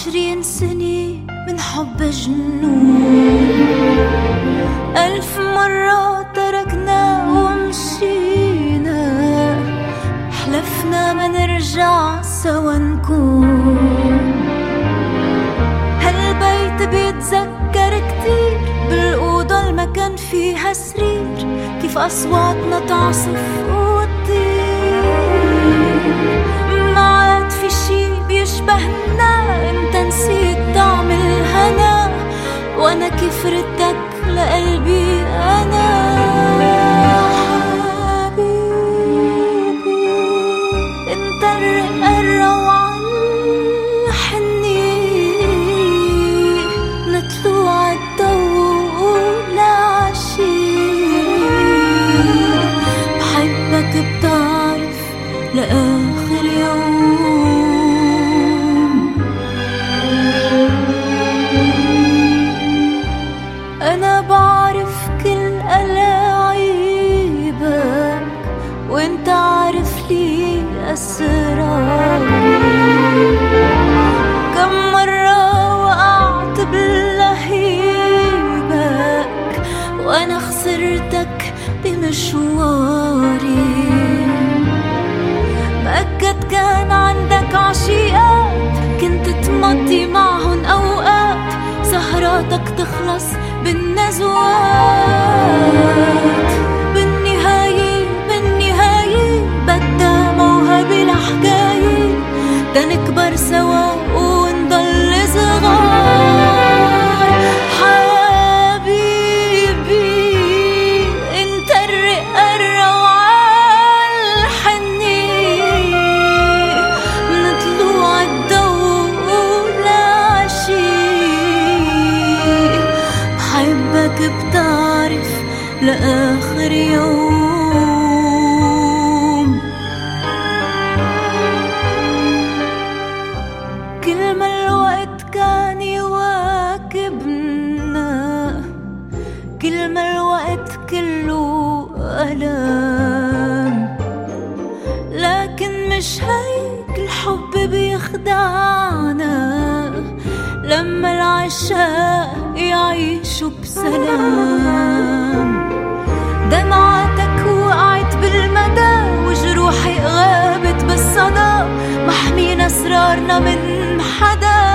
20 سنة من حب جنون، 1000 مرة تركنا ومشينا، حلفنا ما نرجع سوا نكون. هالبيت بيتذكر كتير، بالأوضة المكان فيها سرير، كيف أصواتنا تعصف وتطير. ما عاد في شي بيشبهنا، انت نسيت طعم الهنا، وانا كيف ردك لقلبي انا. حبيبي انت الرقة الروعة الحنية، نطلوع الضوء لعشية، بحبك بتعرف لآخر يوم. أنا بعرف كل ألاعيبك، وانت عارف لي أسراري. كم مرة وقعت بلهيبك، وأنا خسرتك بمشواري. مأكد كان عندك عشيقات، كنت تمضي معهن أوقات، سهراتك تخلص بالنزوات. بالنهاية بدها موهبة لحكاية، تنكبر سوا ونضل صغار. حبيبي انت الرقة الروعة الحنية، من طلوع الضوء لعشية، بحبك بتعرف لآخر يوم. كل ما الوقت كان يواكبنا، كل ما الوقت كله ألام، لكن مش هيك الحب بيخدعنا، لما العشاق يعيشوا بسلام. دمعتك وقعت بالمدى، وجروحي غابت بالصدى، محمينا أسرارنا من حدا.